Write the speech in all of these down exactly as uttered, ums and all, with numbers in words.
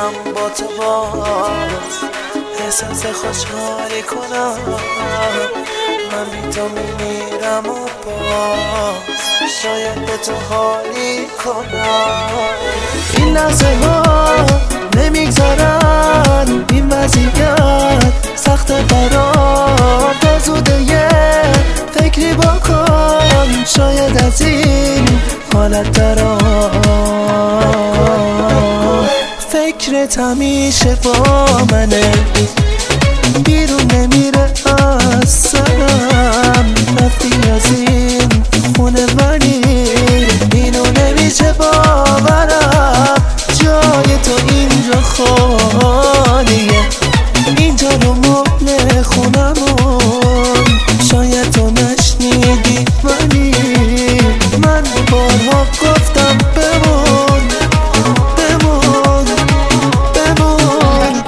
بیام با تو باز احساس خوشحالی کنم. من بی تو میمیرم و باز شاید به تو حالی کنم. این لحظه ها نمیگذارن، این وضعیت سخت برام. تا زوده یه فکری بکن، شاید از این حالت درام. فکرت همیشه با منه، بیرون نمیره از سرم. رفتی از این خونه ولی اینو نمیشه باورم. جای تو اینجا خالیه، اینجا رو مبل خونمون. شاید تو نشنیدی ولی من بارها گفتم بمون بمون بمون.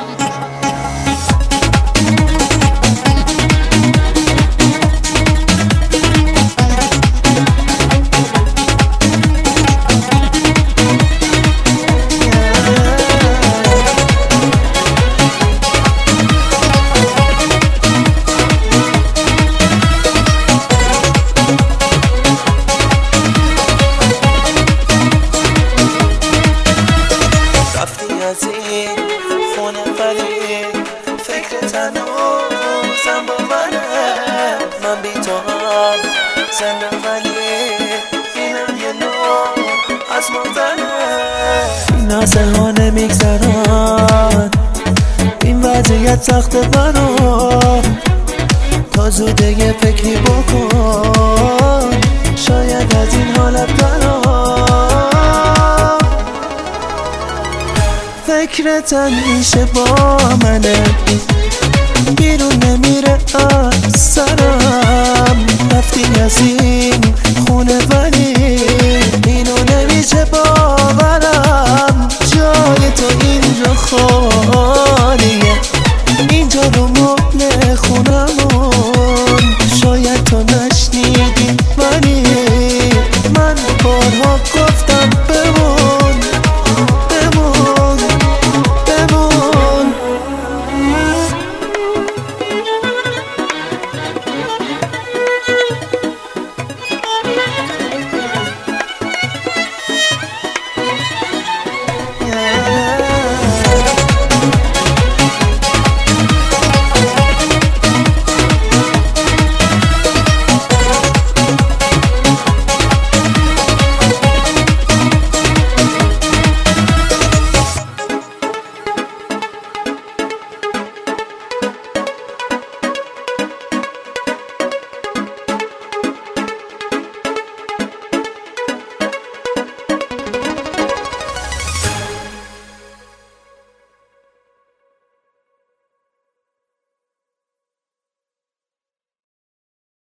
از این خونه ولی فکرت هنوزم با منه. من بی تو هم زنده ولی اینم یه نوع از مردنه. این لحظه ها نمیگذرن، این وضعیت سخت برام. تا زوده یه فکری بکن، شاید از این حالت برام. فکرت همیشه با منه، بیرون نمیره از سرم. رفتی از این خونه ولی اینو نمیشه باور.